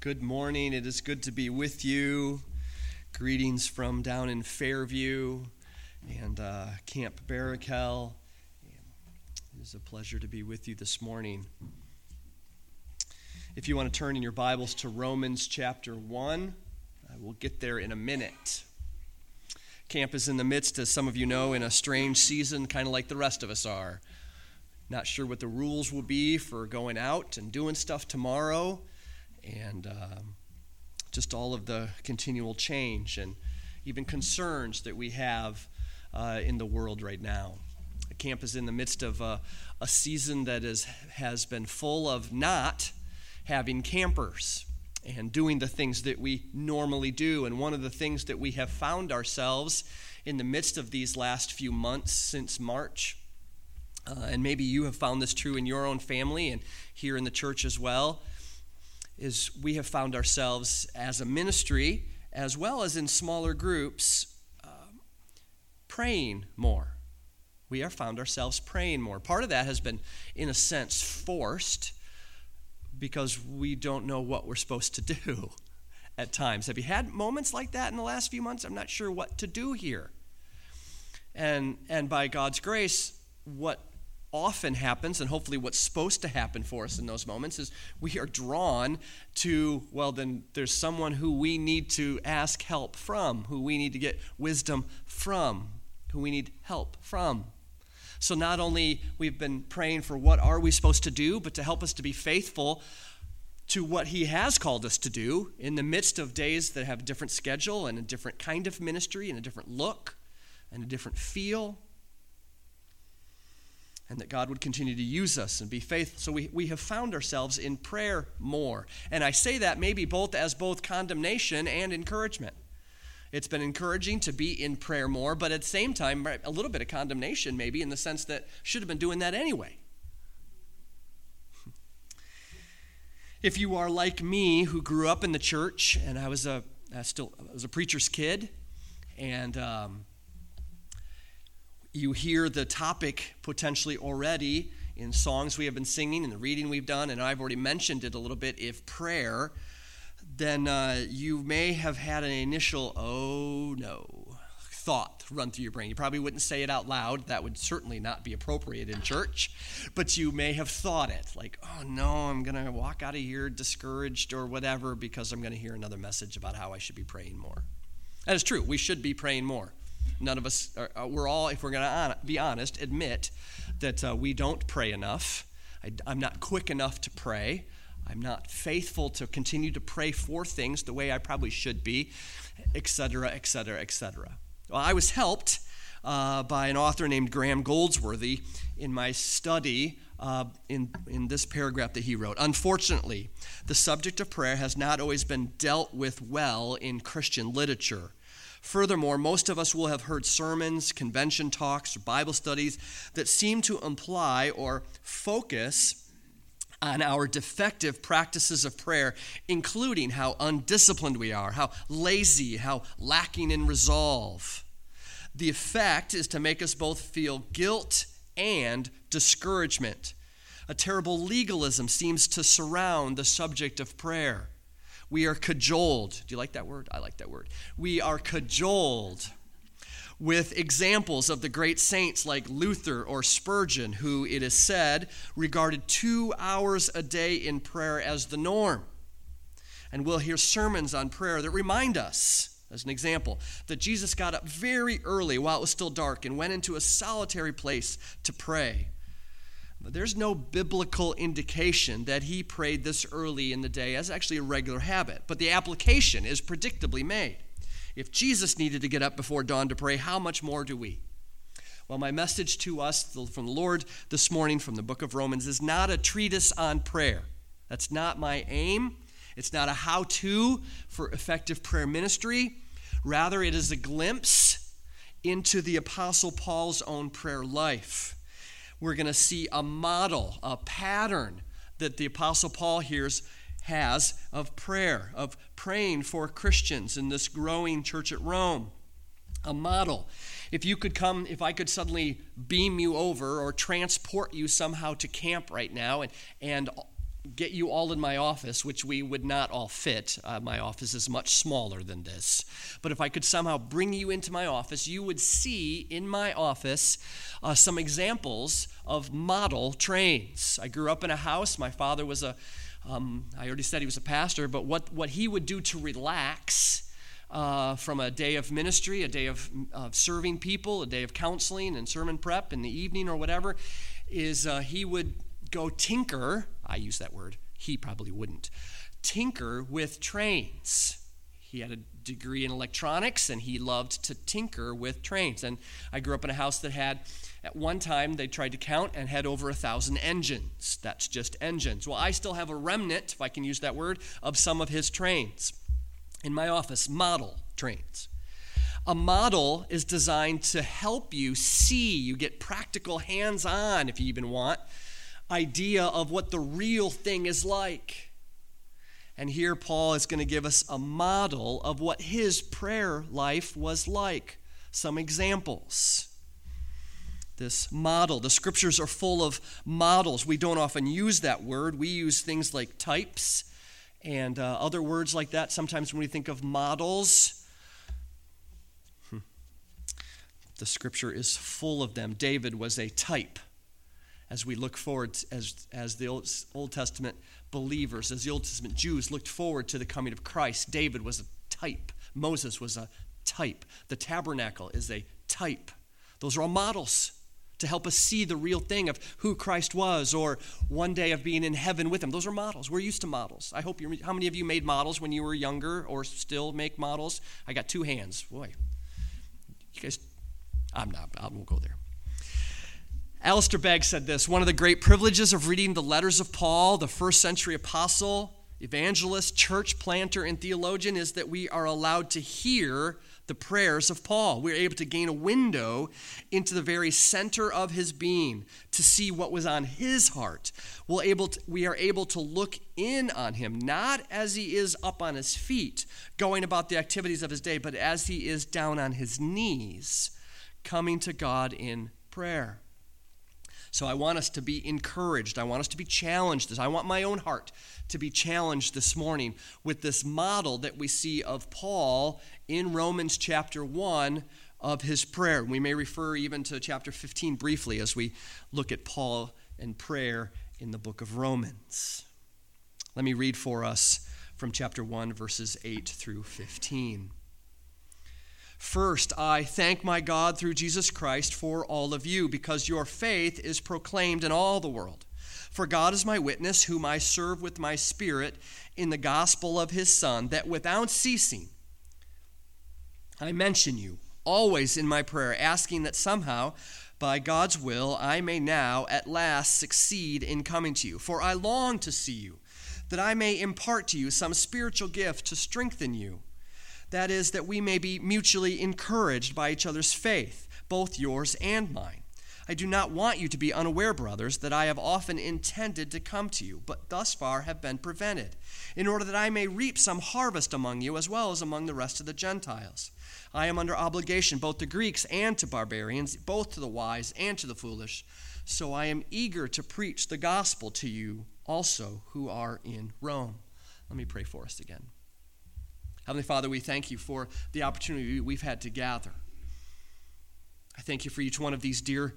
Good morning. It is good to be with you. Greetings from down in Fairview and Camp Barakel. It is a pleasure to be with you this morning. If you want to turn in your Bibles to Romans chapter 1, we'll get there in a minute. Camp is in the midst, as some of you know, in a strange season, kind of like the rest of us are. Not sure what the rules will be for going out and doing stuff tomorrow. And just all of the continual change and even concerns that we have in the world right now. The camp is in the midst of a season that has been full of not having campers and doing the things that we normally do. And one of the things that we have found ourselves in the midst of these last few months since March, and maybe you have found this true in your own family and here in the church as well, is we have found ourselves as a ministry, as well as in smaller groups, praying more. We have found ourselves praying more. Part of that has been, in a sense, forced because we don't know what we're supposed to do at times. Have you had moments like that in the last few months? I'm not sure what to do here. And by God's grace, what often happens, and hopefully what's supposed to happen for us in those moments, is we are drawn to, well, then there's someone who we need to ask help from, who we need to get wisdom from, who we need help from. So not only we've been praying for what are we supposed to do, but to help us to be faithful to what he has called us to do in the midst of days that have a different schedule and a different kind of ministry and a different look and a different feel. And that God would continue to use us and be faithful. So we have found ourselves in prayer more. And I say that maybe both condemnation and encouragement. It's been encouraging to be in prayer more, but at the same time, a little bit of condemnation maybe in the sense that should have been doing that anyway. If you are like me, who grew up in the church, and I was a preacher's kid, and you hear the topic potentially already in songs we have been singing and the reading we've done, and I've already mentioned it a little bit, if prayer, then you may have had an initial, oh no, thought run through your brain. You probably wouldn't say it out loud. That would certainly not be appropriate in church, but you may have thought it, like, oh no, I'm going to walk out of here discouraged or whatever because I'm going to hear another message about how I should be praying more. That is true. We should be praying more. None of us, we're all, if we're going to be honest, admit that we don't pray enough. I'm not quick enough to pray. I'm not faithful to continue to pray for things the way I probably should be, etc., etc., etc. Well, I was helped by an author named Graham Goldsworthy in my study in this paragraph that he wrote. Unfortunately, the subject of prayer has not always been dealt with well in Christian literature. Furthermore, most of us will have heard sermons, convention talks, or Bible studies that seem to imply or focus on our defective practices of prayer, including how undisciplined we are, how lazy, how lacking in resolve. The effect is to make us both feel guilt and discouragement. A terrible legalism seems to surround the subject of prayer. We are cajoled. Do you like that word? I like that word. We are cajoled with examples of the great saints like Luther or Spurgeon, who, it is said, regarded 2 hours a day in prayer as the norm. And we'll hear sermons on prayer that remind us, as an example, that Jesus got up very early while it was still dark and went into a solitary place to pray. But there's no biblical indication that he prayed this early in the day as actually a regular habit. But the application is predictably made. If Jesus needed to get up before dawn to pray, how much more do we? Well, my message to us from the Lord this morning from the book of Romans is not a treatise on prayer. That's not my aim. It's not a how-to for effective prayer ministry. Rather, it is a glimpse into the Apostle Paul's own prayer life. We're going to see a model, a pattern that the Apostle Paul has of prayer, of praying for Christians in this growing church at Rome. A model. If I could suddenly beam you over or transport you somehow to camp right now and get you all in my office, which we would not all fit. My office is much smaller than this. But if I could somehow bring you into my office, you would see in my office some examples of model trains. I grew up in a house. My father was I already said he was a pastor, but what he would do to relax from a day of ministry, a day of serving people, a day of counseling and sermon prep in the evening or whatever, is he would go tinker. I use that word. He probably wouldn't. Tinker with trains. He had a degree in electronics, and he loved to tinker with trains. And I grew up in a house that had, at one time, they tried to count and had over 1,000 engines. That's just engines. Well, I still have a remnant, if I can use that word, of some of his trains in my office, model trains. A model is designed to help you see, you get practical hands-on, if you even want, idea of what the real thing is like. And here Paul is going to give us a model of what his prayer life was like. Some examples. This model, the scriptures are full of models. We don't often use that word. We use things like types and other words like that. Sometimes when we think of models, the scripture is full of them. David was a type. As we look forward, as the Old Testament believers, as the Old Testament Jews looked forward to the coming of Christ, David was a type. Moses was a type. The tabernacle is a type. Those are all models to help us see the real thing of who Christ was, or one day of being in heaven with him. Those are models. We're used to models. I hope how many of you made models when you were younger or still make models? I got 2 hands. Boy, you guys, I won't go there. Alistair Begg said this: one of the great privileges of reading the letters of Paul, the first century apostle, evangelist, church planter, and theologian, is that we are allowed to hear the prayers of Paul. We're able to gain a window into the very center of his being, to see what was on his heart. We are able to look in on him, not as he is up on his feet, going about the activities of his day, but as he is down on his knees, coming to God in prayer. So I want us to be encouraged. I want us to be challenged. I want my own heart to be challenged this morning with this model that we see of Paul in Romans chapter 1 of his prayer. We may refer even to chapter 15 briefly as we look at Paul and prayer in the book of Romans. Let me read for us from chapter 1, verses 8 through 15. First, I thank my God through Jesus Christ for all of you, because your faith is proclaimed in all the world. For God is my witness, whom I serve with my spirit in the gospel of his Son, that without ceasing I mention you always in my prayer, asking that somehow, by God's will, I may now at last succeed in coming to you. For I long to see you, that I may impart to you some spiritual gift to strengthen you. That is, that we may be mutually encouraged by each other's faith, both yours and mine. I do not want you to be unaware, brothers, that I have often intended to come to you, but thus far have been prevented, in order that I may reap some harvest among you, as well as among the rest of the Gentiles. I am under obligation both to Greeks and to barbarians, both to the wise and to the foolish. So I am eager to preach the gospel to you also who are in Rome. Let me pray for us again. Heavenly Father, we thank you for the opportunity we've had to gather. I thank you for each one of these dear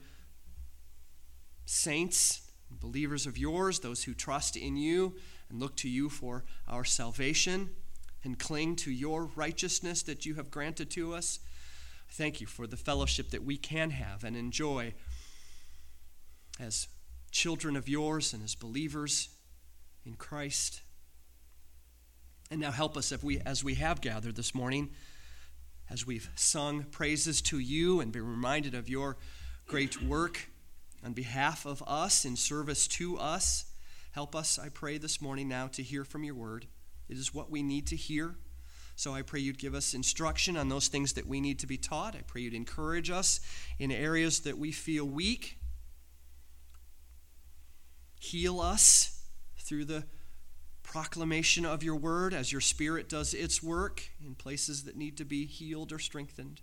saints, believers of yours, those who trust in you and look to you for our salvation and cling to your righteousness that you have granted to us. I thank you for the fellowship that we can have and enjoy as children of yours and as believers in Christ. And now help us as we have gathered this morning, as we've sung praises to you and been reminded of your great work on behalf of us in service to us. Help us, I pray, this morning now to hear from your word. It is what we need to hear. So I pray you'd give us instruction on those things that we need to be taught. I pray you'd encourage us in areas that we feel weak. Heal us through the proclamation of your word as your Spirit does its work in places that need to be healed or strengthened.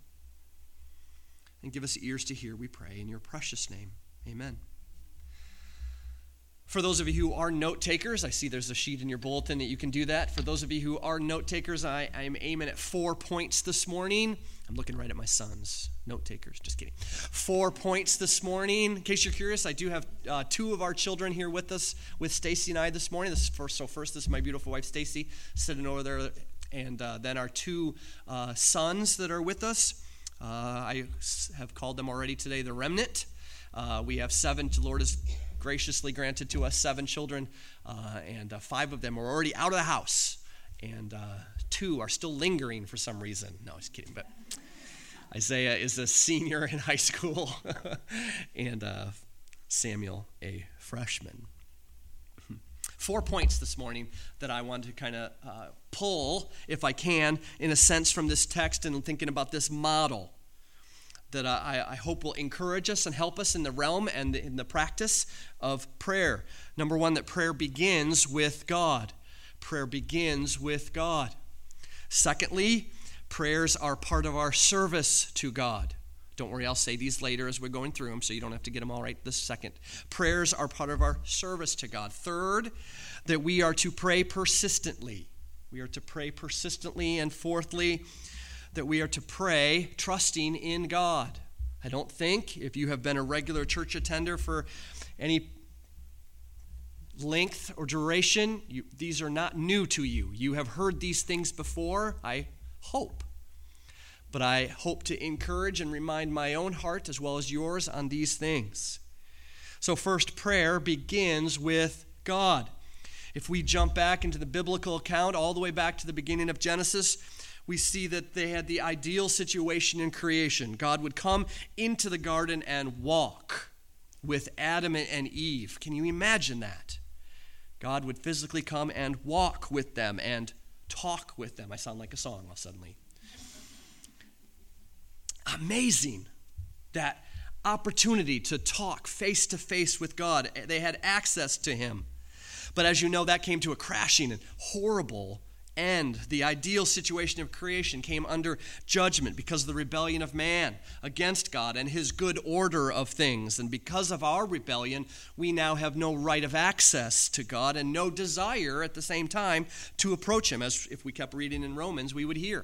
And give us ears to hear, we pray, in your precious name. Amen. For those of you who are note takers, I see there's a sheet in your bulletin that you can do that. For those of you who are note takers, I'm aiming at 4 points this morning. I'm looking right at my sons, note takers, just kidding. 4 points this morning. In case you're curious, I do have 2 of our children here with us, with Stacy and I this morning. First, this is my beautiful wife, Stacy, sitting over there, and then our 2 sons that are with us. I have called them already today the remnant. We have 7. The Lord has graciously granted to us 7 children, and 5 of them are already out of the house, and 2 are still lingering for some reason. No, I was kidding, but Isaiah is a senior in high school, and Samuel a freshman. 4 points this morning that I want to kind of pull, if I can, in a sense from this text and thinking about this model that I hope will encourage us and help us in the realm and in the practice of prayer. Number 1, that prayer begins with God. Prayer begins with God. Secondly, prayers are part of our service to God. Don't worry, I'll say these later as we're going through them, so you don't have to get them all right this second. Prayers are part of our service to God. Third, that we are to pray persistently. We are to pray persistently. And fourthly, that we are to pray trusting in God. I don't think, if you have been a regular church attender for any length or duration, these are not new to you. You have heard these things before, I hope. But I hope to encourage and remind my own heart as well as yours on these things. So first, prayer begins with God. If we jump back into the biblical account, all the way back to the beginning of Genesis, we see that they had the ideal situation in creation. God would come into the garden and walk with Adam and Eve. Can you imagine that? God would physically come and walk with them and talk with them. I sound like a song all suddenly. Amazing, that opportunity to talk face to face with God. They had access to him. But as you know, that came to a crashing and horrible end. The ideal situation of creation came under judgment because of the rebellion of man against God and his good order of things. And because of our rebellion, we now have no right of access to God and no desire at the same time to approach him, as if we kept reading in Romans, we would hear.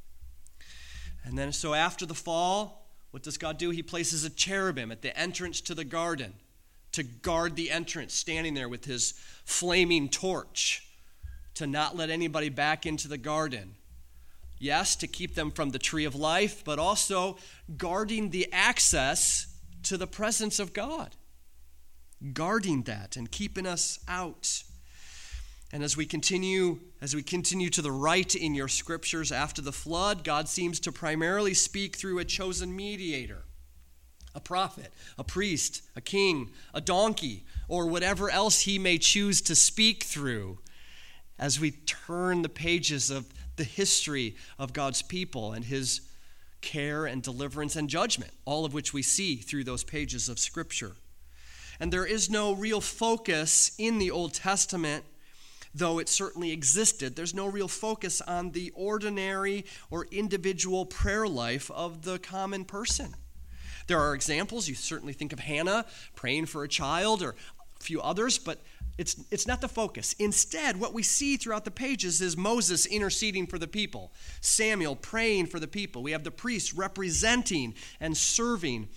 And then so after the fall, what does God do? He places a cherubim at the entrance to the garden to guard the entrance, standing there with his flaming torch, to not let anybody back into the garden. Yes, to keep them from the tree of life, but also guarding the access to the presence of God. Guarding that and keeping us out. And as we continue to the right in your scriptures after the flood, God seems to primarily speak through a chosen mediator, a prophet, a priest, a king, a donkey, or whatever else he may choose to speak through, as we turn the pages of the history of God's people and his care and deliverance and judgment, all of which we see through those pages of Scripture. And there is no real focus in the Old Testament, though it certainly existed. There's no real focus on the ordinary or individual prayer life of the common person. There are examples. You certainly think of Hannah praying for a child, or a few others, but it's not the focus. Instead, what we see throughout the pages is Moses interceding for the people, Samuel praying for the people. We have the priests representing and serving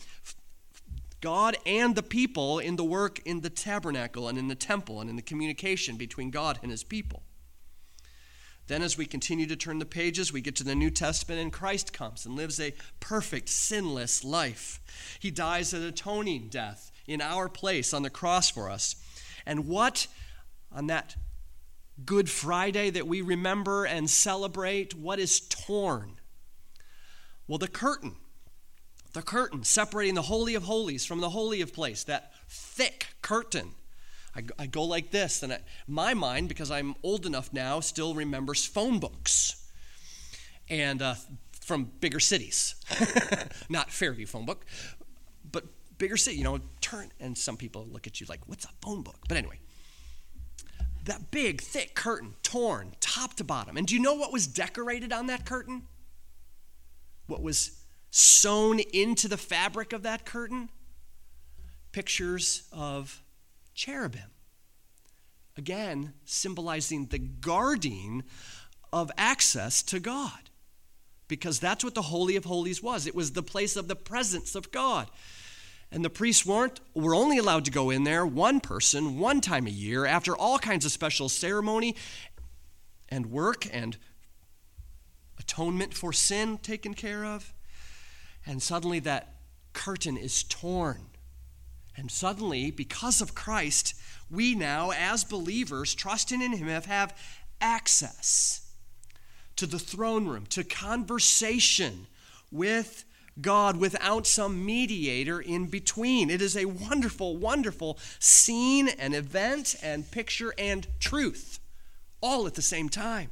God and the people in the work in the tabernacle and in the temple and in the communication between God and his people. Then as we continue to turn the pages, we get to the New Testament, and Christ comes and lives a perfect, sinless life. He dies an atoning death in our place on the cross for us. And what, on that Good Friday that we remember and celebrate, what is torn? Well, the curtain separating the Holy of Holies from the Holy of Place, that thick curtain. I go like this, and my mind, because I'm old enough now, still remembers phone books, and from bigger cities. Not Fairview phone book, but bigger city, turn, and some people look at you like, what's a phone book? But anyway, that big, thick curtain, torn, top to bottom. And do you know what was decorated on that curtain? What was sewn into the fabric of that curtain? Pictures of cherubim. again, symbolizing the guarding of access to God. Because that's what the Holy of Holies was. It was the place of the presence of God. And the priests were only allowed to go in there, one person, one time a year, after all kinds of special ceremony and work and atonement for sin taken care of. And suddenly that curtain is torn. And suddenly, because of Christ, we now, as believers, trusting in him, have access to the throne room, to conversation with God without some mediator in between. It is a wonderful, wonderful scene and event and picture and truth, all at the same time.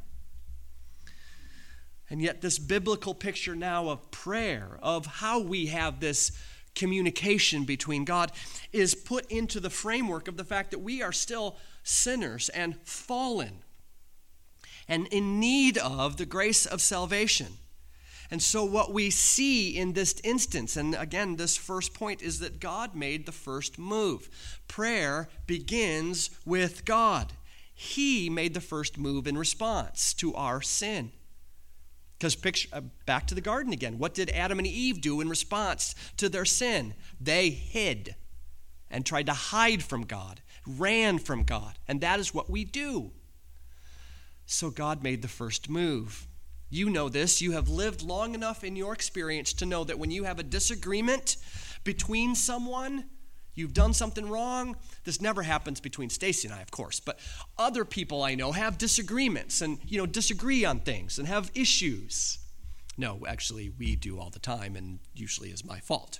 And yet this biblical picture now of prayer, of how we have this communication between God, is put into the framework of the fact that we are still sinners and fallen and in need of the grace of salvation. And so what we see in this instance, and again, this first point, is that God made the first move. Prayer begins with God. He made the first move in response to our sin. Because back to the garden again. What did Adam and Eve do in response to their sin? They hid and tried to hide from God, ran from God. And that is what we do. So God made the first move. You know this. You have lived long enough in your experience to know that when you have a disagreement between someone, you've done something wrong. This never happens between Stacy and I, of course, but other people I know have disagreements and, disagree on things and have issues. No, actually, we do all the time, and usually is my fault.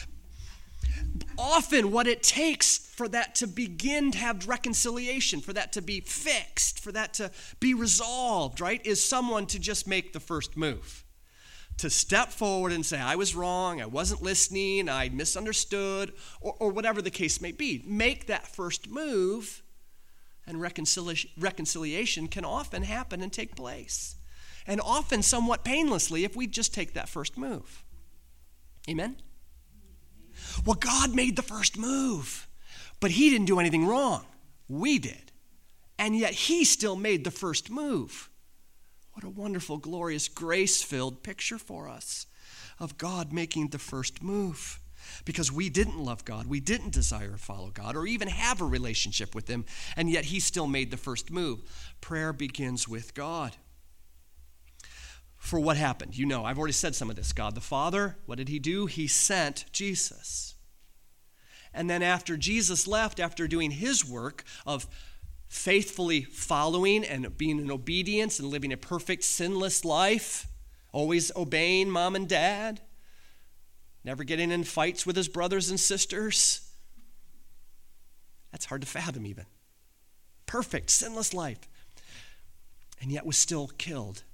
Often what it takes for that to begin to have reconciliation, for that to be fixed, for that to be resolved, right, is someone to just make the first move. To step forward and say, I was wrong, I wasn't listening, I misunderstood, or whatever the case may be. Make that first move, and reconciliation can often happen and take place. And often somewhat painlessly if we just take that first move. Amen? Well, God made the first move, but he didn't do anything wrong. We did. And yet he still made the first move. What a wonderful, glorious, grace-filled picture for us of God making the first move. Because we didn't love God, we didn't desire to follow God, or even have a relationship with him, and yet he still made the first move. Prayer begins with God. For what happened? I've already said some of this. God the Father, what did he do? He sent Jesus. And then after Jesus left, after doing his work of faithfully following and being in obedience and living a perfect, sinless life, always obeying mom and dad, never getting in fights with his brothers and sisters. That's hard to fathom even. Perfect, sinless life. And yet was still killed.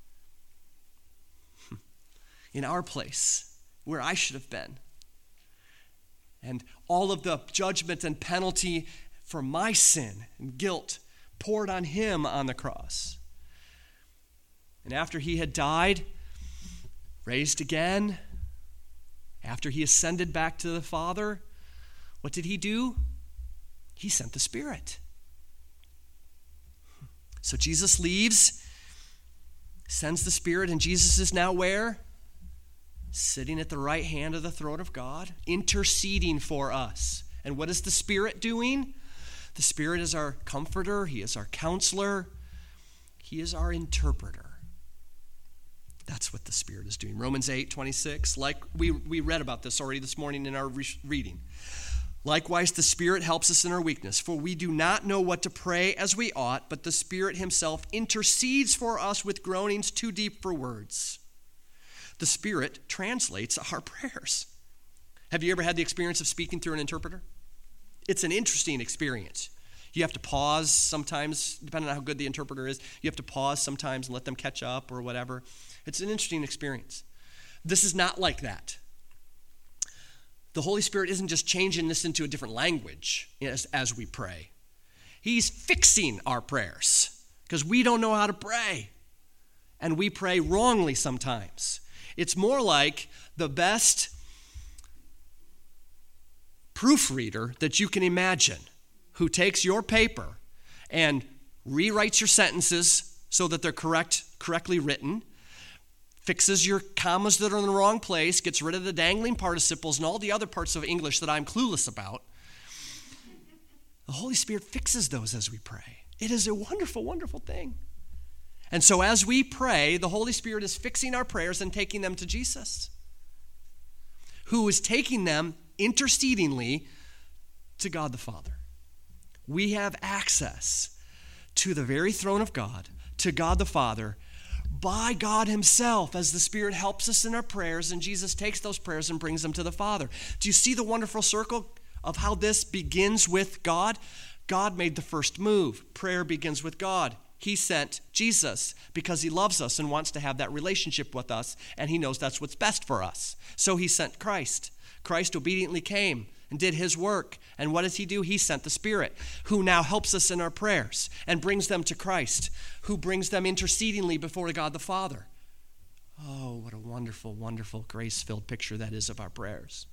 In our place, where I should have been. And all of the judgment and penalty for my sin and guilt poured on him on the cross. And after he had died, raised again, after he ascended back to the Father, what did he do? He sent the Spirit. So Jesus leaves, sends the Spirit, and Jesus is now where? Sitting at the right hand of the throne of God, interceding for us. And what is the Spirit doing? The Spirit is our comforter. He is our counselor. He is our interpreter. That's what the Spirit is doing. Romans 8:26, like we read about this already this morning in our reading. Likewise, the Spirit helps us in our weakness, for we do not know what to pray as we ought, but the Spirit himself intercedes for us with groanings too deep for words. The Spirit translates our prayers. Have you ever had the experience of speaking through an interpreter? It's an interesting experience. You have to pause sometimes, depending on how good the interpreter is. You have to pause sometimes and let them catch up or whatever. It's an interesting experience. This is not like that. The Holy Spirit isn't just changing this into a different language as we pray. He's fixing our prayers because we don't know how to pray. And we pray wrongly sometimes. It's more like the best proofreader that you can imagine, who takes your paper and rewrites your sentences so that they're correctly written, fixes your commas that are in the wrong place, gets rid of the dangling participles and all the other parts of English that I'm clueless about. The Holy Spirit fixes those as we pray. It is a wonderful, wonderful thing. And so as we pray, the Holy Spirit is fixing our prayers and taking them to Jesus, who is taking them intercedingly to God the Father. We have access to the very throne of God, to God the Father, by God himself, as the Spirit helps us in our prayers, and Jesus takes those prayers and brings them to the Father. Do you see the wonderful circle of how this begins with God? God made the first move. Prayer begins with God. He sent Jesus because he loves us and wants to have that relationship with us, and he knows that's what's best for us. So he sent Christ. Christ obediently came and did his work. And what does he do? He sent the Spirit, who now helps us in our prayers and brings them to Christ, who brings them intercedingly before God the Father. Oh, what a wonderful, wonderful, grace-filled picture that is of our prayers.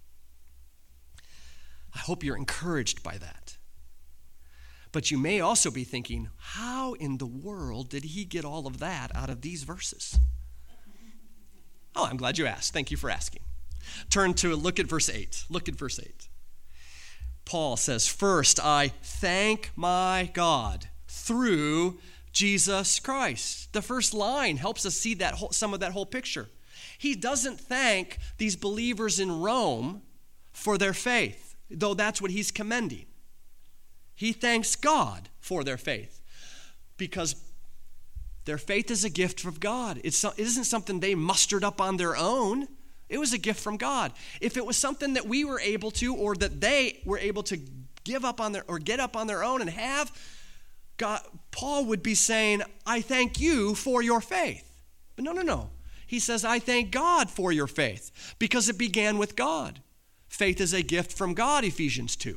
I hope you're encouraged by that. But you may also be thinking, how in the world did he get all of that out of these verses? Oh, I'm glad you asked. Thank you for asking. Look at verse 8. Look at verse 8. Paul says, "First, I thank my God through Jesus Christ." The first line helps us see some of that whole picture. He doesn't thank these believers in Rome for their faith, though that's what he's commending. He thanks God for their faith because their faith is a gift from God. It isn't something they mustered up on their own. It was a gift from God. If it was something that we were able to, or that they were able to give up on get up on their own and have, God, Paul would be saying, "I thank you for your faith." But no. He says, "I thank God for your faith," because it began with God. Faith is a gift from God, Ephesians 2.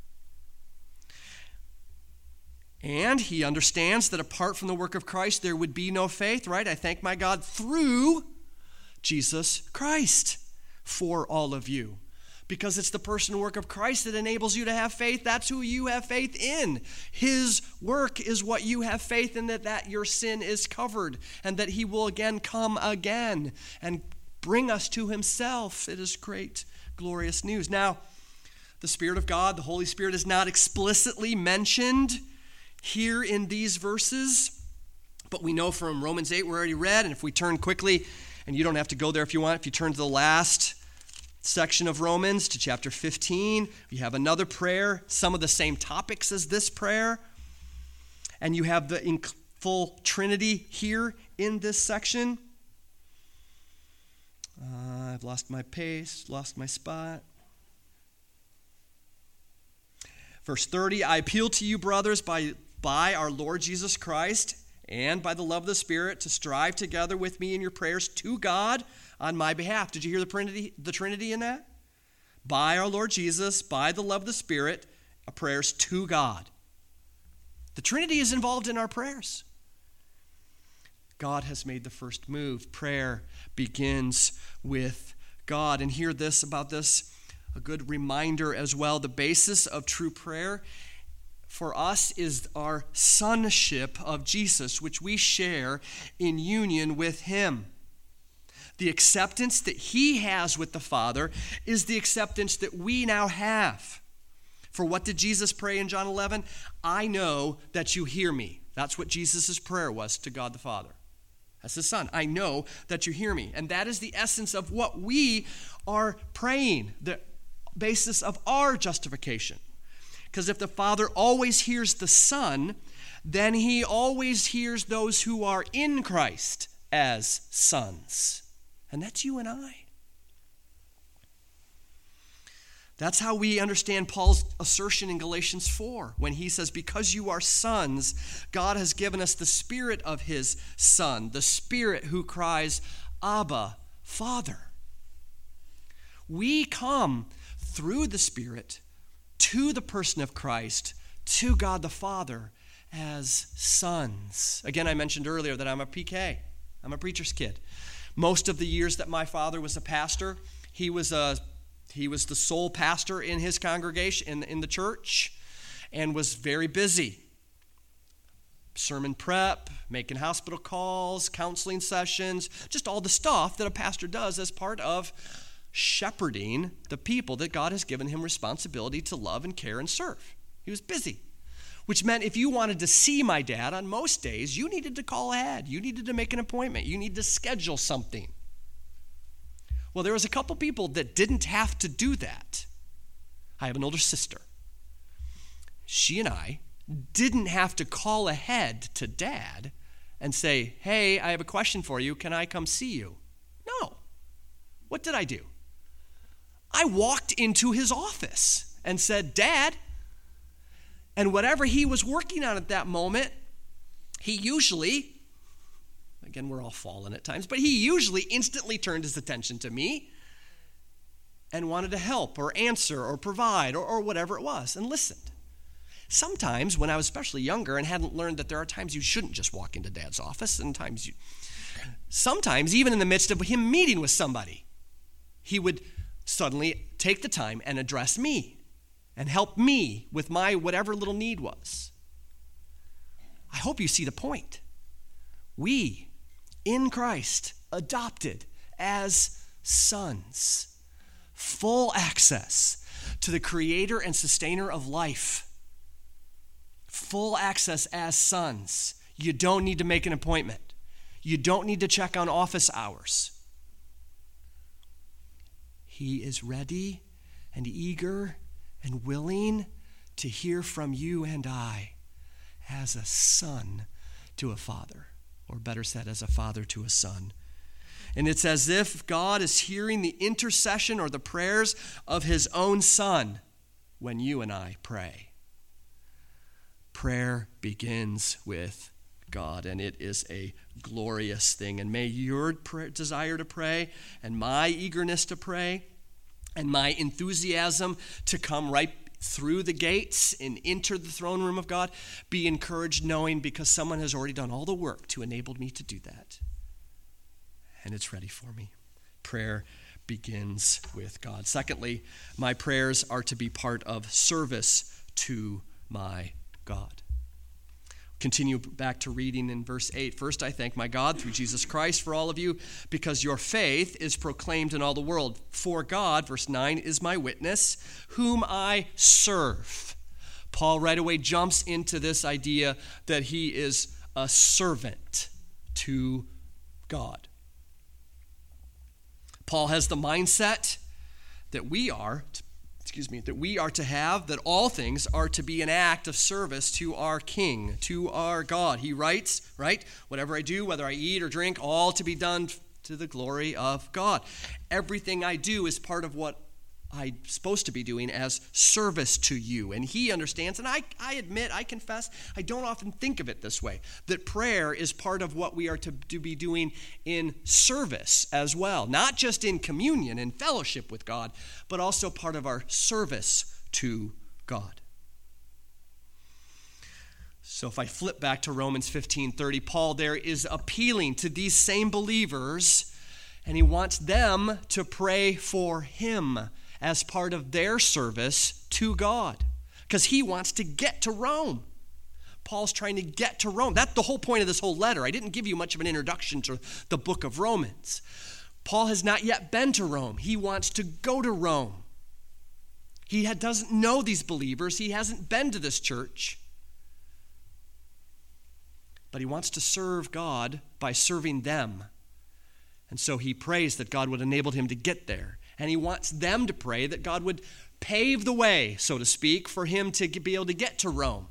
And he understands that apart from the work of Christ, there would be no faith, right? I thank my God through Jesus Christ for all of you. Because it's the person and work of Christ that enables you to have faith. That's who you have faith in. His work is what you have faith in, that your sin is covered and that he will again come again and bring us to himself. It is great, glorious news. Now, the Spirit of God, the Holy Spirit, is not explicitly mentioned here in these verses, but we know from Romans 8, we already read, and if we turn quickly, and you don't have to go there if you want, if you turn to the last section of Romans, to chapter 15, you have another prayer, some of the same topics as this prayer, and you have the full Trinity here in this section. I've lost my pace, lost my spot. Verse 30, "I appeal to you, brothers, by our Lord Jesus Christ and by the love of the Spirit, to strive together with me in your prayers to God on my behalf." Did you hear the Trinity in that? By our Lord Jesus, by the love of the Spirit, prayers to God. The Trinity is involved in our prayers. God has made the first move. Prayer begins with God. And hear this about this, a good reminder as well. The basis of true prayer for us is our sonship of Jesus, which we share in union with him. The acceptance that he has with the Father is the acceptance that we now have. For what did Jesus pray in John 11? "I know that you hear me." That's what Jesus' prayer was to God the Father. That's the Son. "I know that you hear me." And that is the essence of what we are praying, the basis of our justification. Because if the Father always hears the Son, then he always hears those who are in Christ as sons. And that's you and I. That's how we understand Paul's assertion in Galatians 4 when he says, "Because you are sons, God has given us the Spirit of his Son, the Spirit who cries, 'Abba, Father.'" We come through the Spirit to the person of Christ, to God the Father, as sons. Again, I mentioned earlier that I'm a PK. I'm a preacher's kid. Most of the years that my father was a pastor, he was the sole pastor in his congregation, in the church, and was very busy. sermon prep, making hospital calls, counseling sessions, just all the stuff that a pastor does as part of shepherding the people that God has given him responsibility to love and care and serve. He was busy, which meant if you wanted to see my dad on most days, you needed to call ahead. You needed to make an appointment. You need to schedule something. Well, there was a couple people that didn't have to do that. I have an older sister. She and I didn't have to call ahead to Dad and say, hey, I have a question for you. Can I come see you? No. What did I do? I walked into his office and said, Dad, and whatever he was working on at that moment, he usually, again, we're all fallen at times, but he usually instantly turned his attention to me and wanted to help or answer or provide or whatever it was and listened. Sometimes when I was especially younger and hadn't learned that there are times you shouldn't just walk into Dad's office, and sometimes even in the midst of him meeting with somebody, he would suddenly take the time and address me and help me with my whatever little need was. I hope you see the point. We, in Christ, adopted as sons, full access to the creator and sustainer of life. Full access as sons. You don't need to make an appointment. You don't need to check on office hours. He is ready and eager and willing to hear from you and I as a son to a father, or better said, as a father to a son. And it's as if God is hearing the intercession or the prayers of his own son when you and I pray. Prayer begins with God, and it is a glorious thing. And may your desire to pray and my eagerness to pray and my enthusiasm to come right through the gates and enter the throne room of God be encouraged, knowing because someone has already done all the work to enable me to do that. And it's ready for me. Prayer begins with God. Secondly, my prayers are to be part of service to my God. Continue back to reading in verse 8. First, I thank my God through Jesus Christ for all of you, because your faith is proclaimed in all the world. For God, verse 9, is my witness, whom I serve. Paul right away jumps into this idea that he is a servant to God. Paul has the mindset that we are to have, that all things are to be an act of service to our King, to our God. He writes, right, whatever I do, whether I eat or drink, all to be done to the glory of God. Everything I do is part of what I'm supposed to be doing as service to you. And he understands, and I admit, I confess, I don't often think of it this way, that prayer is part of what we are to be doing in service as well. Not just in communion and fellowship with God, but also part of our service to God. So if I flip back to Romans 15:30, Paul there is appealing to these same believers, and he wants them to pray for him as part of their service to God, because he wants to get to Rome. Paul's trying to get to Rome. That's the whole point of this whole letter. I didn't give you much of an introduction to the book of Romans. Paul has not yet been to Rome. He wants to go to Rome. He doesn't know these believers. He hasn't been to this church. But he wants to serve God by serving them. And so he prays that God would enable him to get there. And he wants them to pray that God would pave the way, so to speak, for him to be able to get to Rome.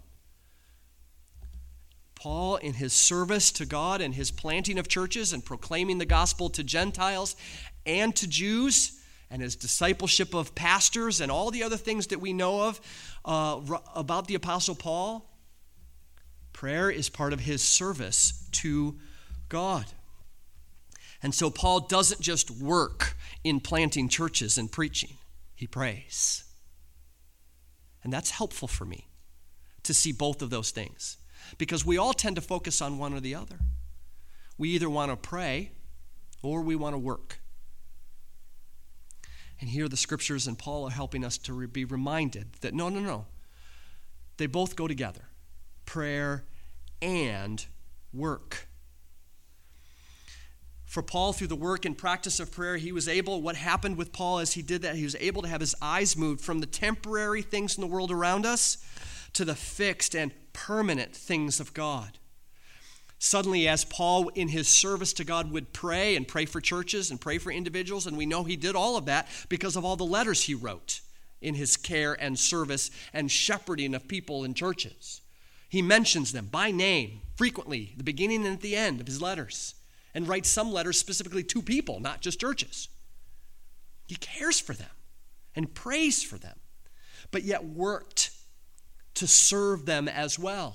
Paul, in his service to God and his planting of churches and proclaiming the gospel to Gentiles and to Jews, and his discipleship of pastors and all the other things that we know of about the Apostle Paul, prayer is part of his service to God. And so Paul doesn't just work in planting churches and preaching. He prays. And that's helpful for me to see both of those things, because we all tend to focus on one or the other. We either want to pray or we want to work. And here the scriptures and Paul are helping us to be reminded that no. They both go together. Prayer and work. For Paul, through the work and practice of prayer, what happened with Paul as he did that, he was able to have his eyes moved from the temporary things in the world around us to the fixed and permanent things of God. Suddenly, as Paul, in his service to God, would pray and pray for churches and pray for individuals, and we know he did all of that because of all the letters he wrote in his care and service and shepherding of people in churches. He mentions them by name frequently, the beginning and at the end of his letters, and writes some letters specifically to people, not just churches. He cares for them and prays for them, but yet worked to serve them as well.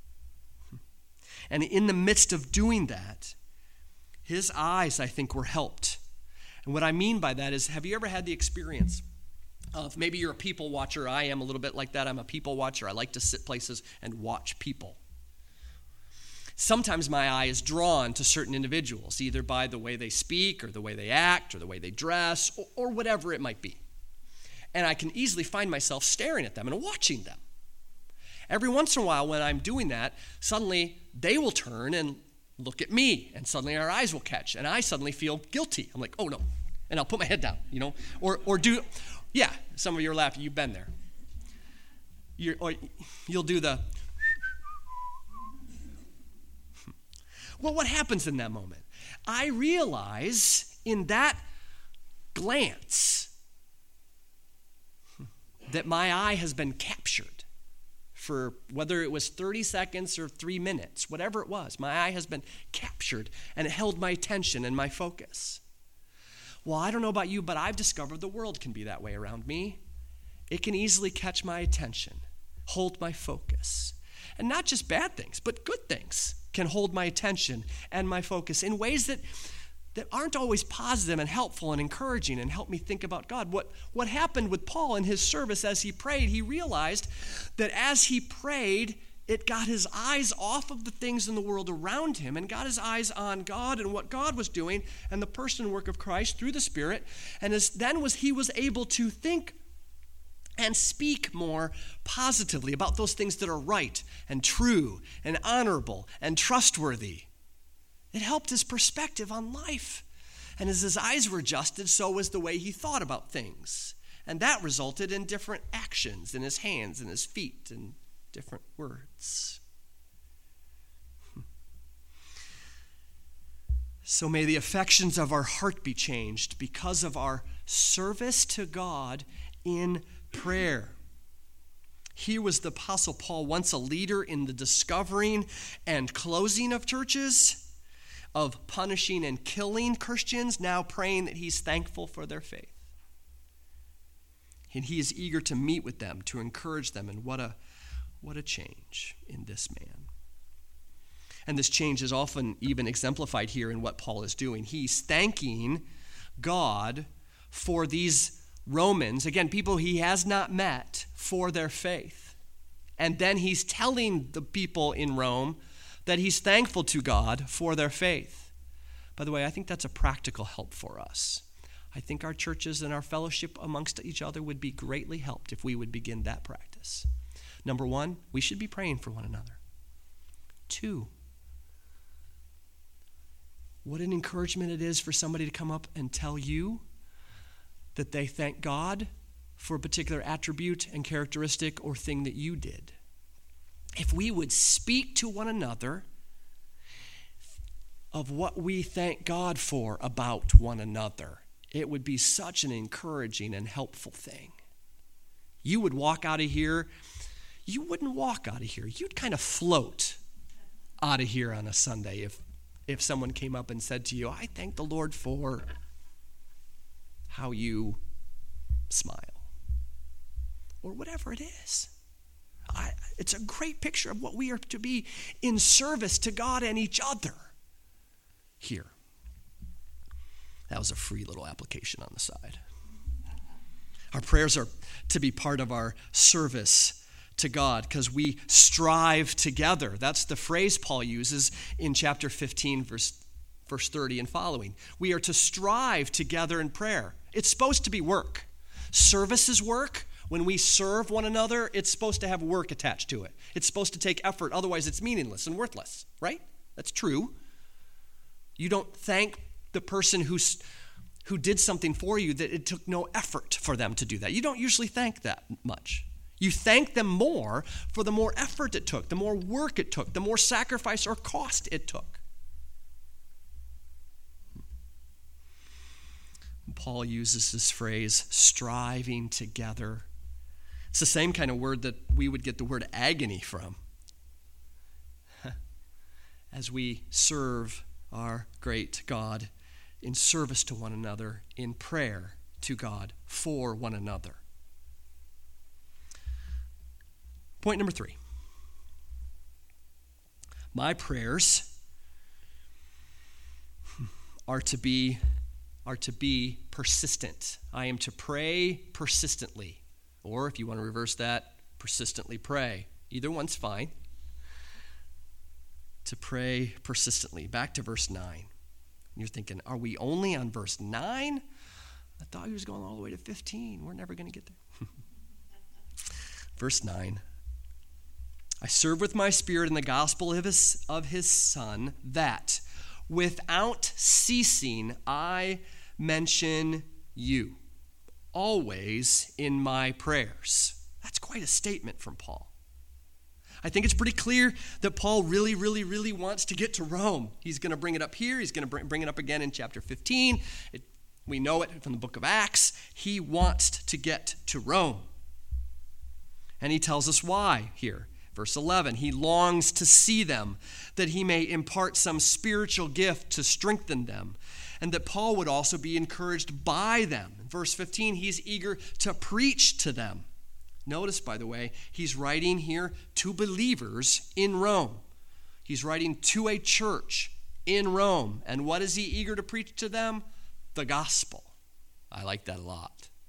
And in the midst of doing that, his eyes, I think, were helped. And what I mean by that is, have you ever had the experience of, maybe you're a people watcher. I am a little bit like that. I'm a people watcher. I like to sit places and watch people. Sometimes my eye is drawn to certain individuals, either by the way they speak or the way they act or the way they dress or whatever it might be. And I can easily find myself staring at them and watching them. Every once in a while when I'm doing that, suddenly they will turn and look at me, and suddenly our eyes will catch, and I suddenly feel guilty. I'm like, oh no, and I'll put my head down, or do, yeah, some of you are laughing, you've been there. You'll do the, well, what happens in that moment? I realize in that glance that my eye has been captured for whether it was 30 seconds or 3 minutes, whatever it was. My eye has been captured, and it held my attention and my focus. Well, I don't know about you, but I've discovered the world can be that way around me. It can easily catch my attention, hold my focus. And not just bad things, but good things can hold my attention and my focus in ways that aren't always positive and helpful and encouraging and help me think about God. What happened with Paul in his service as he prayed, he realized that as he prayed, it got his eyes off of the things in the world around him and got his eyes on God and what God was doing and the person and work of Christ through the Spirit. And he was able to think and speak more positively about those things that are right and true and honorable and trustworthy. It helped his perspective on life. And as his eyes were adjusted, so was the way he thought about things. And that resulted in different actions in his hands and his feet and different words. So may the affections of our heart be changed because of our service to God in prayer. Here was the Apostle Paul, once a leader in the discovering and closing of churches, of punishing and killing Christians, now praying that he's thankful for their faith. And he is eager to meet with them, to encourage them, and what a change in this man. And this change is often even exemplified here in what Paul is doing. He's thanking God for these Romans, again, people he has not met, for their faith. And then he's telling the people in Rome that he's thankful to God for their faith. By the way, I think that's a practical help for us. I think our churches and our fellowship amongst each other would be greatly helped if we would begin that practice. Number one, we should be praying for one another. 2, what an encouragement it is for somebody to come up and tell you that they thank God for a particular attribute and characteristic or thing that you did. If we would speak to one another of what we thank God for about one another, it would be such an encouraging and helpful thing. You would walk out of here, you wouldn't walk out of here. You'd kind of float out of here on a Sunday if someone came up and said to you, I thank the Lord for how you smile, or whatever it is. It's a great picture of what we are to be in service to God and each other here. That was a free little application on the side. Our prayers are to be part of our service to God because we strive together. That's the phrase Paul uses in chapter 15, verse 30 and following. We are to strive together in prayer. It's supposed to be work. Service is work. When we serve one another, it's supposed to have work attached to it. It's supposed to take effort. Otherwise, it's meaningless and worthless, right? That's true. You don't thank the person who did something for you that it took no effort for them to do that. You don't usually thank that much. You thank them more for the more effort it took, the more work it took, the more sacrifice or cost it took. Paul uses this phrase, striving together. It's the same kind of word that we would get the word agony from. As we serve our great God in service to one another, in prayer to God for one another. Point number 3. My prayers are to be persistent. I am to pray persistently. Or if you want to reverse that, persistently pray. Either one's fine. To pray persistently. Back to verse 9. And you're thinking, are we only on verse 9? I thought he was going all the way to 15. We're never going to get there. Verse 9. I serve with my spirit in the gospel of his Son, that without ceasing I mention you, always in my prayers. That's quite a statement from Paul. I think it's pretty clear that Paul really, really, really wants to get to Rome. He's going to bring it up here. He's going to bring it up again in chapter 15. We know it from the book of Acts. He wants to get to Rome. And he tells us why here. Verse 11, he longs to see them, that he may impart some spiritual gift to strengthen them, and that Paul would also be encouraged by them. In verse 15, he's eager to preach to them. Notice, by the way, he's writing here to believers in Rome. He's writing to a church in Rome. And what is he eager to preach to them? The gospel. I like that a lot.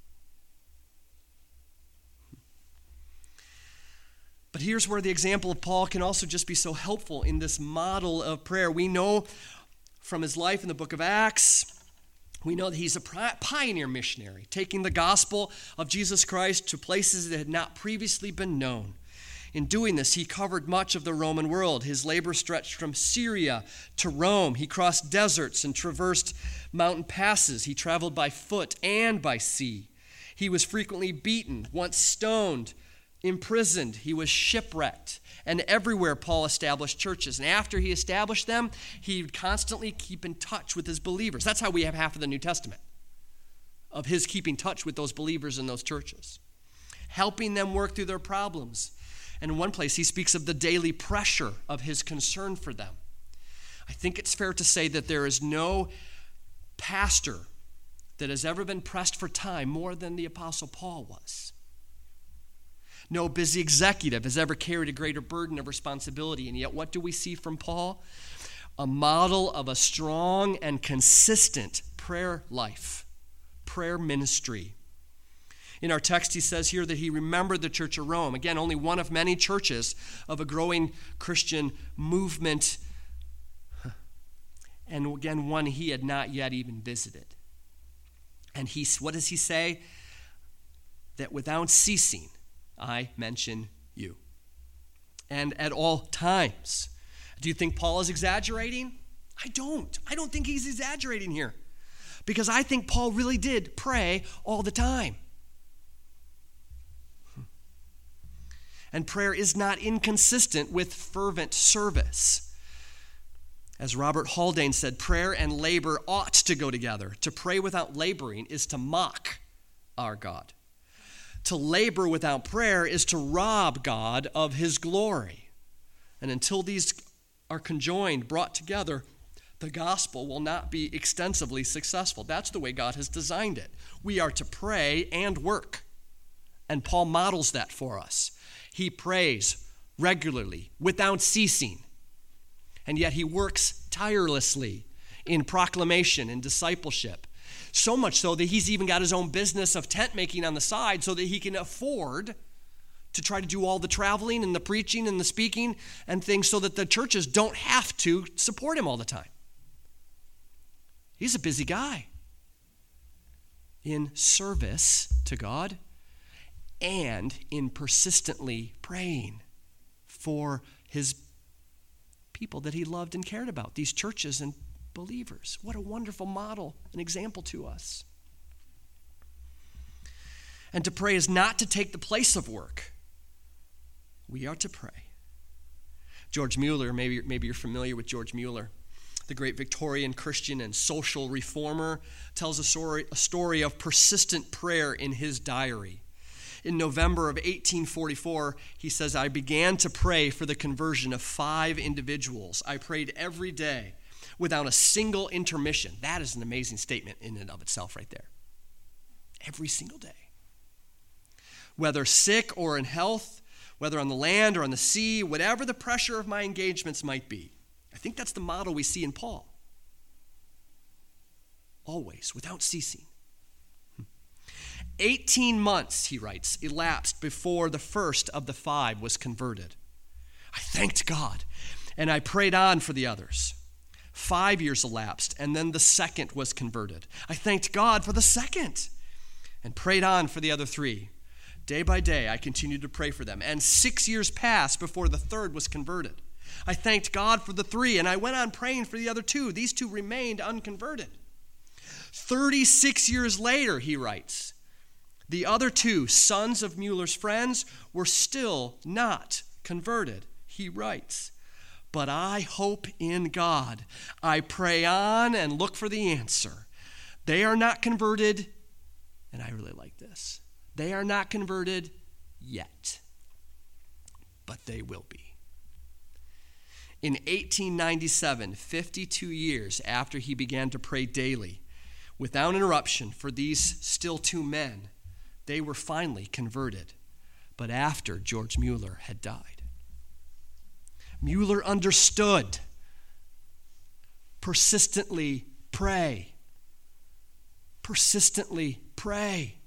But here's where the example of Paul can also just be so helpful in this model of prayer. We know from his life in the book of Acts, we know that he's a pioneer missionary, taking the gospel of Jesus Christ to places that had not previously been known. In doing this, he covered much of the Roman world. His labor stretched from Syria to Rome. He crossed deserts and traversed mountain passes. He traveled by foot and by sea. He was frequently beaten, once stoned, imprisoned. He was shipwrecked. And everywhere Paul established churches. And after he established them, he would constantly keep in touch with his believers. That's how we have half of the New Testament, of his keeping touch with those believers in those churches, helping them work through their problems. And in one place, he speaks of the daily pressure of his concern for them. I think it's fair to say that there is no pastor that has ever been pressed for time more than the Apostle Paul was. No busy executive has ever carried a greater burden of responsibility. And yet, what do we see from Paul? A model of a strong and consistent prayer life, prayer ministry. In our text, he says here that he remembered the church of Rome. Again, only one of many churches of a growing Christian movement. And again, one he had not yet even visited. And what does he say? That without ceasing, I mention you. And at all times. Do you think Paul is exaggerating? I don't. I don't think he's exaggerating here. Because I think Paul really did pray all the time. And prayer is not inconsistent with fervent service. As Robert Haldane said, prayer and labor ought to go together. To pray without laboring is to mock our God. To labor without prayer is to rob God of his glory. And until these are conjoined, brought together, the gospel will not be extensively successful. That's the way God has designed it. We are to pray and work. And Paul models that for us. He prays regularly, without ceasing. And yet he works tirelessly in proclamation and discipleship. So much so that he's even got his own business of tent making on the side so that he can afford to try to do all the traveling and the preaching and the speaking and things so that the churches don't have to support him all the time. He's a busy guy in service to God and in persistently praying for his people that he loved and cared about, these churches and believers. What a wonderful model, an example to us. And to pray is not to take the place of work. We are to pray. George Mueller, maybe you're familiar with George Mueller, the great Victorian Christian and social reformer, tells a story of persistent prayer in his diary. In November of 1844, he says, I began to pray for the conversion of 5 individuals. I prayed every day without a single intermission. That is an amazing statement in and of itself right there. Every single day. Whether sick or in health, whether on the land or on the sea, whatever the pressure of my engagements might be. I think that's the model we see in Paul. Always, without ceasing. 18 months, he writes, elapsed before the first of the 5 was converted. I thanked God, and I prayed on for the others. 5 years elapsed, and then the second was converted. I thanked God for the second, and prayed on for the other 3. Day by day, I continued to pray for them, and 6 years passed before the third was converted. I thanked God for the 3, and I went on praying for the other 2. These 2 remained unconverted. 36 years later, he writes, the other 2 sons of Mueller's friends were still not converted. He writes, but I hope in God. I pray on and look for the answer. They are not converted, and I really like this. They are not converted yet, but they will be. In 1897, 52 years after he began to pray daily, without interruption for these still 2 men, they were finally converted, but after George Mueller had died. Mueller understood. Persistently pray. Persistently pray.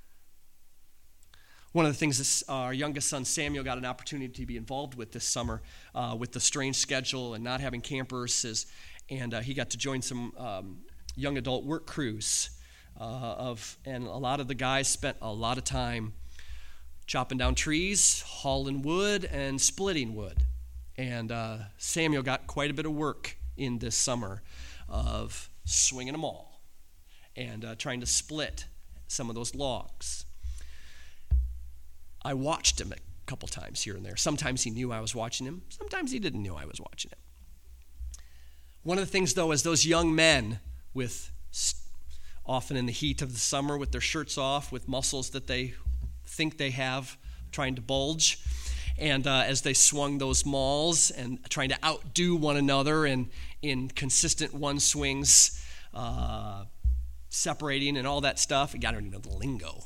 One of the things that our youngest son Samuel got an opportunity to be involved with this summer with the strange schedule and not having campers and he got to join some young adult work crews and a lot of the guys spent a lot of time chopping down trees, hauling wood, and splitting wood. And Samuel got quite a bit of work in this summer of swinging them all and trying to split some of those logs. I watched him a couple times here and there. Sometimes he knew I was watching him. Sometimes he didn't know I was watching him. One of the things, though, is those young men often in the heat of the summer with their shirts off, with muscles that they think they have trying to bulge, and as they swung those mauls and trying to outdo one another in consistent one swings, separating and all that stuff. I don't even know the lingo.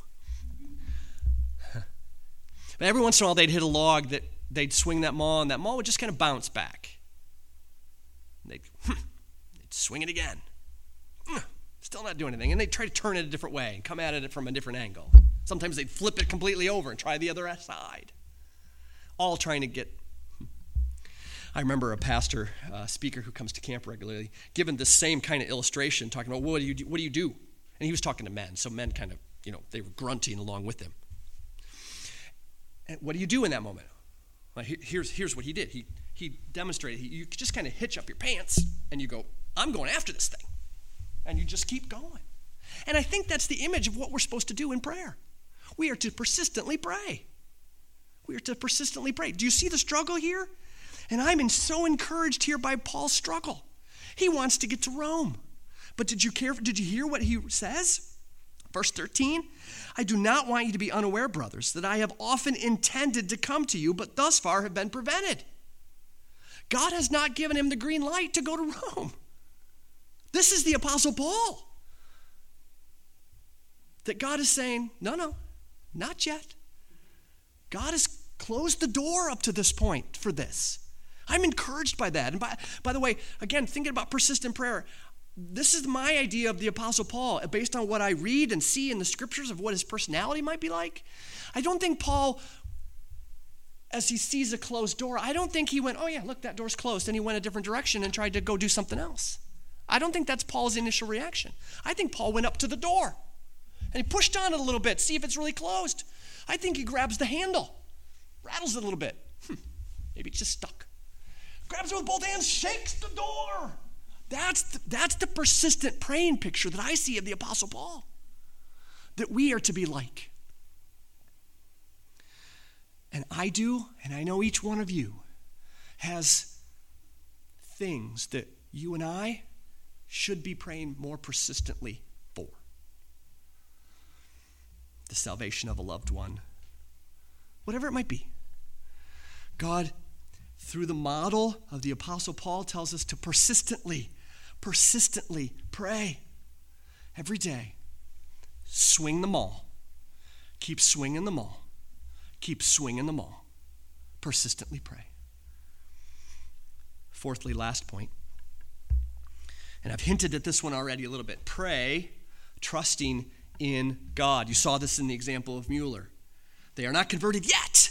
But every once in a while, they'd hit a log that they'd swing that maul, and that maul would just kind of bounce back. They'd swing it again. Still not doing anything. And they'd try to turn it a different way and come at it from a different angle. Sometimes they'd flip it completely over and try the other side. All trying to get... I remember a pastor, speaker who comes to camp regularly, given this same kind of illustration, talking about, what do you do? And he was talking to men, so men kind of, they were grunting along with him. And what do you do in that moment? Well, here's what he did. He demonstrated. You just kind of hitch up your pants and you go, I'm going after this thing. And you just keep going. And I think that's the image of what we're supposed to do in prayer. We are to persistently pray. We are to persistently pray. Do you see the struggle here? And I'm so encouraged here by Paul's struggle. He wants to get to Rome. But did you hear what he says? Verse 13, I do not want you to be unaware, brothers, that I have often intended to come to you, but thus far have been prevented. God has not given him the green light to go to Rome. This is the Apostle Paul. That God is saying, no, not yet. God has closed the door up to this point for this. I'm encouraged by that. And by the way, again, thinking about persistent prayer, this is my idea of the Apostle Paul, based on what I read and see in the scriptures of what his personality might be like. I don't think Paul, as he sees a closed door, I don't think he went, oh yeah, look, that door's closed, and he went a different direction and tried to go do something else. I don't think that's Paul's initial reaction. I think Paul went up to the door, and he pushed on it a little bit, see if it's really closed. I think he grabs the handle, rattles it a little bit. Maybe it's just stuck. Grabs it with both hands, shakes the door. That's the persistent praying picture that I see of the Apostle Paul, that we are to be like. And I do, and I know each one of you has things that you and I should be praying more persistently for. The salvation of a loved one, whatever it might be. God, through the model of the Apostle Paul, tells us to persistently pray every day. Swing them all. Keep swinging them all. Keep swinging them all. Persistently pray. Fourthly, last point, and I've hinted at this one already a little bit. Pray, trusting in God. You saw this in the example of Mueller. They are not converted yet.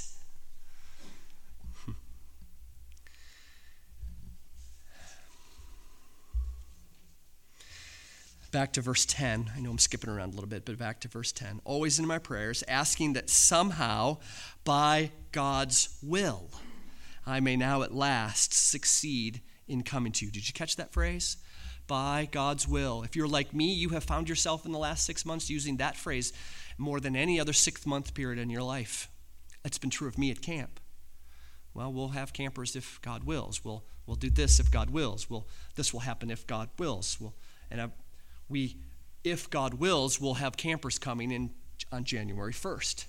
Back to verse 10. I know I'm skipping around a little bit, but back to verse 10. Always in my prayers, asking that somehow, by God's will, I may now at last succeed in coming to you. Did you catch that phrase? By God's will. If you're like me, you have found yourself in the last 6 months using that phrase more than any other 6-month period in your life. That's been true of me at camp. Well, we'll have campers if God wills. We'll do this if God wills. This will happen if God wills. If God wills, we'll have campers coming in on January 1st.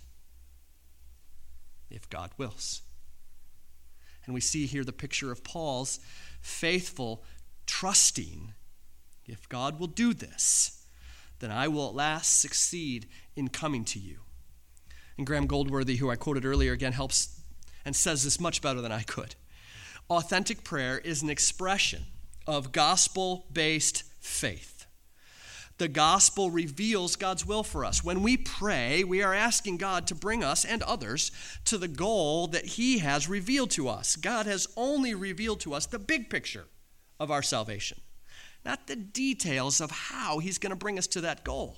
If God wills. And we see here the picture of Paul's faithful trusting. If God will do this, then I will at last succeed in coming to you. And Graham Goldworthy, who I quoted earlier, again helps and says this much better than I could. Authentic prayer is an expression of gospel-based faith. The gospel reveals God's will for us. When we pray, we are asking God to bring us and others to the goal that he has revealed to us. God has only revealed to us the big picture of our salvation, not the details of how he's going to bring us to that goal.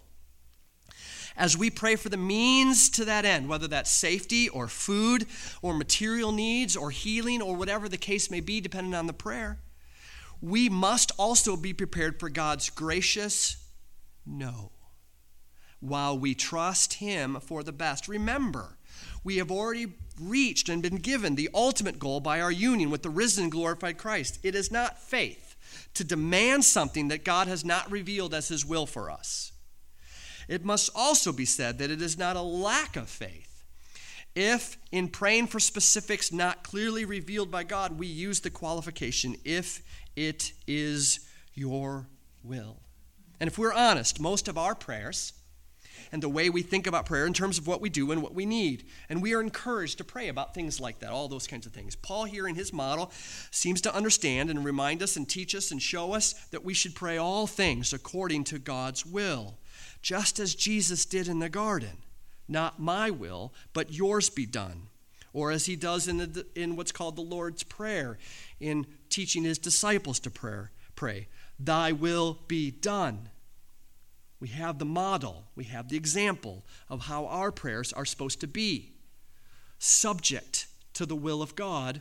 As we pray for the means to that end, whether that's safety or food or material needs or healing or whatever the case may be, depending on the prayer, we must also be prepared for God's gracious no, while we trust him for the best. Remember, we have already reached and been given the ultimate goal by our union with the risen and glorified Christ. It is not faith to demand something that God has not revealed as his will for us. It must also be said that it is not a lack of faith if, in praying for specifics not clearly revealed by God, we use the qualification, if it is your will. And if we're honest, most of our prayers and the way we think about prayer in terms of what we do and what we need, and we are encouraged to pray about things like that, all those kinds of things. Paul here in his model seems to understand and remind us and teach us and show us that we should pray all things according to God's will, just as Jesus did in the garden. Not my will, but yours be done. Or as he does in what's called the Lord's Prayer, in teaching his disciples to pray. Thy will be done. We have the model, we have the example of how our prayers are supposed to be. Subject to the will of God,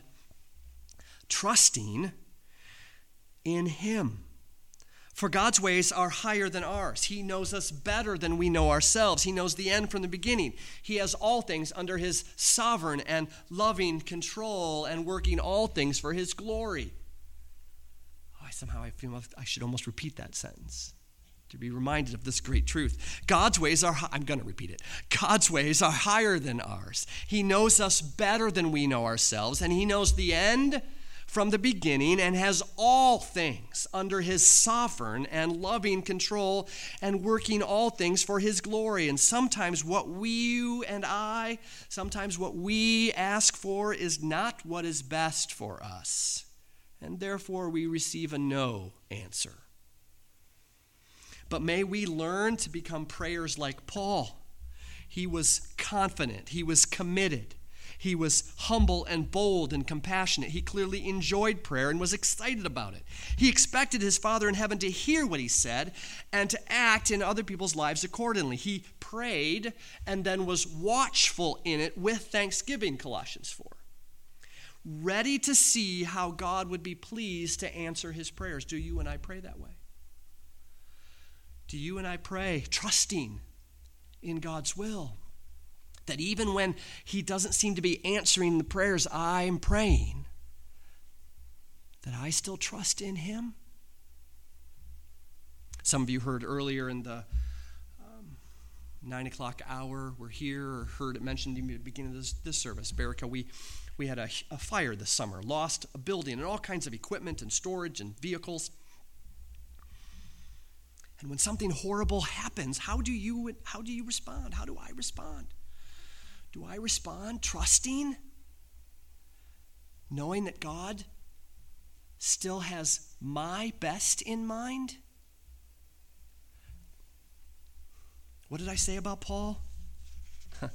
trusting in him. For God's ways are higher than ours. He knows us better than we know ourselves. He knows the end from the beginning. He has all things under his sovereign and loving control and working all things for his glory. Somehow I feel I should almost repeat that sentence to be reminded of this great truth. God's ways are, I'm going to repeat it. God's ways are higher than ours. He knows us better than we know ourselves, and he knows the end from the beginning and has all things under his sovereign and loving control and working all things for his glory. And sometimes what we ask for is not what is best for us. And therefore we receive a no answer. But may we learn to become prayers like Paul. He was confident. He was committed. He was humble and bold and compassionate. He clearly enjoyed prayer and was excited about it. He expected his Father in heaven to hear what he said and to act in other people's lives accordingly. He prayed and then was watchful in it with thanksgiving, Colossians 4. Ready to see how God would be pleased to answer his prayers. Do you and I pray that way? Do you and I pray trusting in God's will? That even when he doesn't seem to be answering the prayers I'm praying, that I still trust in him? Some of you heard earlier in the 9 o'clock hour, we're here, or heard it mentioned in the beginning of this service. Berica, we had a fire this summer, lost a building and all kinds of equipment and storage and vehicles. And when something horrible happens, how do you respond? How do I respond? Do I respond trusting, knowing that God still has my best in mind? What did I say about Paul? He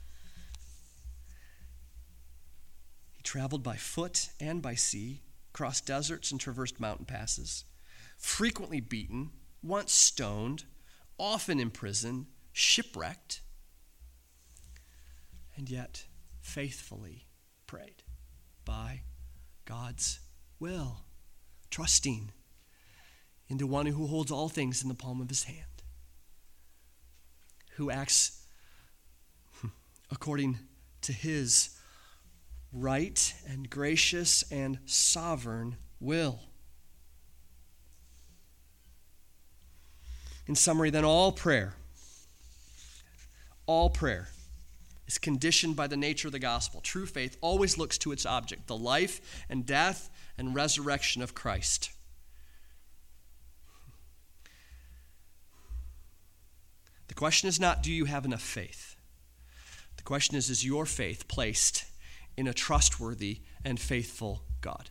traveled by foot and by sea, crossed deserts and traversed mountain passes, frequently beaten, once stoned, often in prison, shipwrecked, and yet faithfully prayed by God's will, trusting in the one who holds all things in the palm of his hand, who acts according to his right and gracious and sovereign will. In summary, then, all prayer is conditioned by the nature of the gospel. True faith always looks to its object, the life and death and resurrection of Christ. The question is not, do you have enough faith? The question is your faith placed in a trustworthy and faithful God?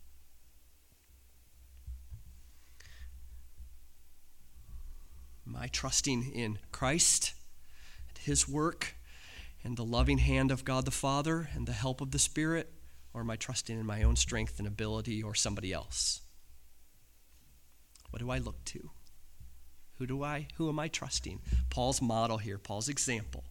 Am I trusting in Christ and his work and the loving hand of God the Father and the help of the Spirit? Or am I trusting in my own strength and ability or somebody else? What do I look to? Who am I trusting? Paul's model here, Paul's example,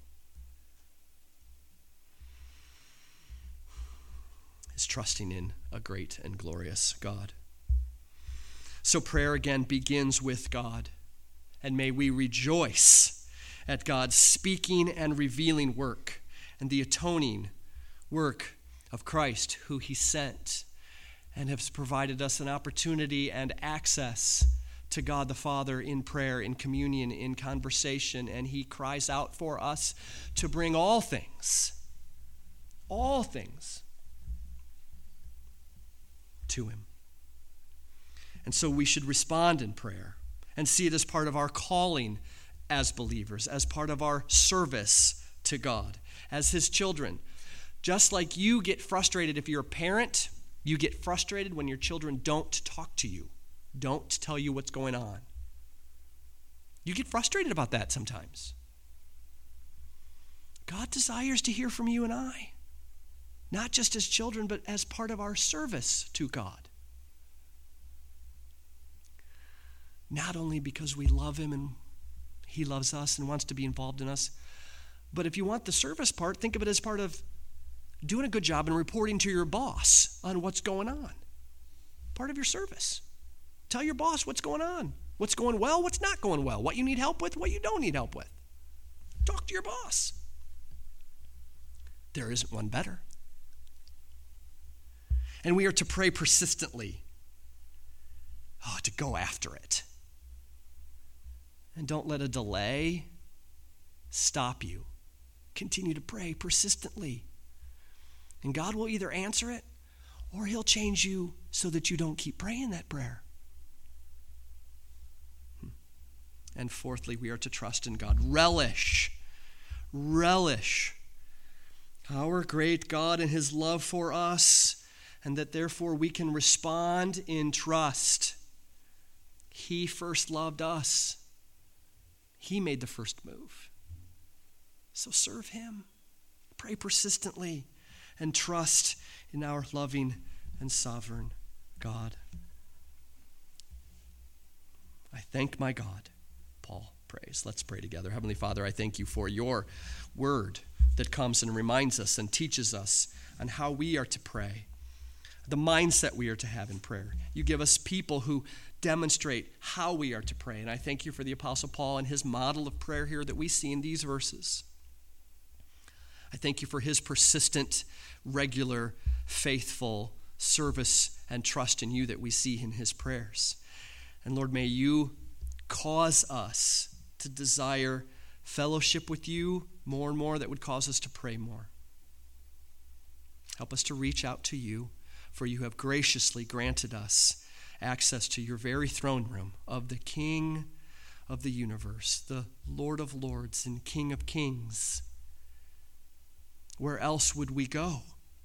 is trusting in a great and glorious God. So prayer again begins with God. And may we rejoice at God's speaking and revealing work and the atoning work of Christ, who he sent and has provided us an opportunity and access to God the Father in prayer, in communion, in conversation. And he cries out for us to bring all things to him. And so we should respond in prayer and see it as part of our calling as believers, as part of our service to God, as his children. Just like you get frustrated if you're a parent, you get frustrated when your children don't talk to you, don't tell you what's going on. You get frustrated about that sometimes. God desires to hear from you and I, not just as children, but as part of our service to God. Not only because we love him and he loves us and wants to be involved in us, but if you want the service part, think of it as part of doing a good job and reporting to your boss on what's going on. Part of your service. Tell your boss what's going on, what's going well, what's not going well, what you need help with, what you don't need help with. Talk to your boss. There isn't one better. And we are to pray persistently. To go after it. And don't let a delay stop you. Continue to pray persistently. And God will either answer it or he'll change you so that you don't keep praying that prayer. And fourthly, we are to trust in God. Relish our great God and his love for us, and that therefore we can respond in trust. He first loved us. He made the first move. So serve him. Pray persistently. and trust in our loving and sovereign God. I thank my God, Paul prays. Let's pray together. Heavenly Father, I thank you for your word that comes and reminds us and teaches us on how we are to pray, the mindset we are to have in prayer. You give us people who demonstrate how we are to pray, and I thank you for the Apostle Paul and his model of prayer here that we see in these verses. I thank you for his persistent, regular, faithful service and trust in you that we see in his prayers. And Lord, may you cause us to desire fellowship with you more and more that would cause us to pray more. Help us to reach out to you, for you have graciously granted us access to your very throne room of the King of the universe, the Lord of lords and King of kings. Where else would we go?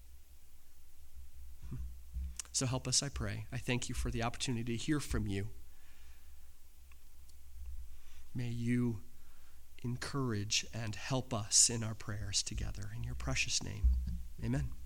So help us, I pray. I thank you for the opportunity to hear from you. May you encourage and help us in our prayers together. In your precious name, amen.